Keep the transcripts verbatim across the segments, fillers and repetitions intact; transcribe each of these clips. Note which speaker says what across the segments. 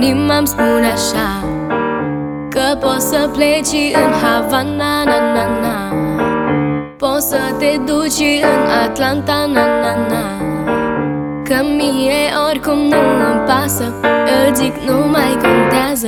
Speaker 1: Inima-mi spune așa, că poți să pleci în Havana, na, na, na. Poți să te duci în Atlanta, na, na, na. Că mie oricum nu îmi pasă, îți zic nu mai contează.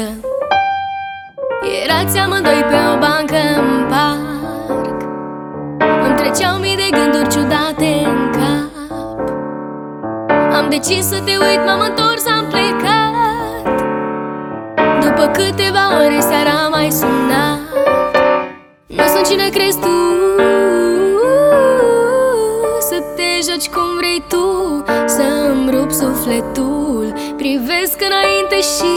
Speaker 1: Erați amândoi pe o bancă în parc, îmi treceau mii de gânduri ciudate în cap. Am decis să te uit, m-am întors, am plecat. După câteva ore seara mai sunat. Nu sunt cine crezi tu, să te joci cum vrei tu, să-mi rup sufletul. Privesc înainte și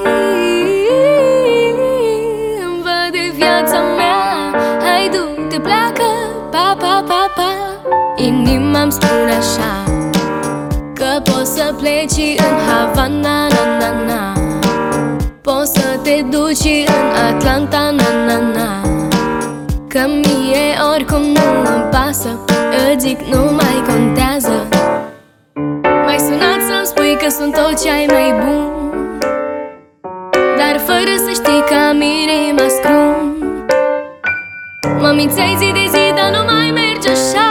Speaker 1: îmi văd de viața mea. Hai du-te, pleacă, pa, pa, pa, pa. Inima-mi spune așa, că poți să pleci în Havana, na, na, na. Poți să te duci în Atlanta, na, na, na. Că mie oricum nu îmi pasă, îți zic nu mai contează. M-ai sunat să-mi spui că sunt tot ce ai mai bun, dar fără să știi că am inima scrum. Mă mințeai zi de zi, dar nu mai merge așa,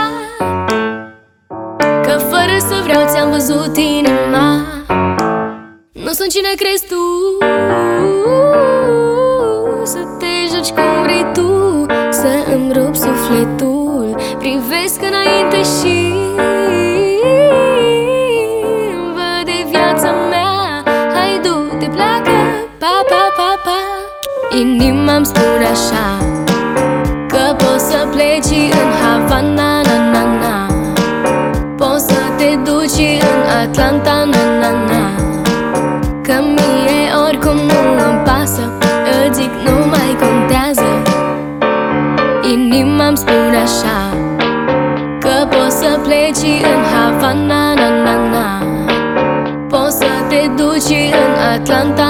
Speaker 1: că fără să vreau ți-am văzut inima. Nu sunt cine crezi tu, să te joci cum vrei tu, să îmi rup sufletul. Privesc înainte și îmi văd de viața mea. Hai du-te, pleacă, pa, pa, pa, pa. Inima-mi spune așa, că poți să pleci în Havana, na, na, na. Poți să te duci în Atlanta, na, na, na. Că mie oricum nu îmi pasă, îți zic nu mai contează. Inima-mi spune așa, că poți să pleci în Havana, na, na, na. Poți să te duci în Atlanta,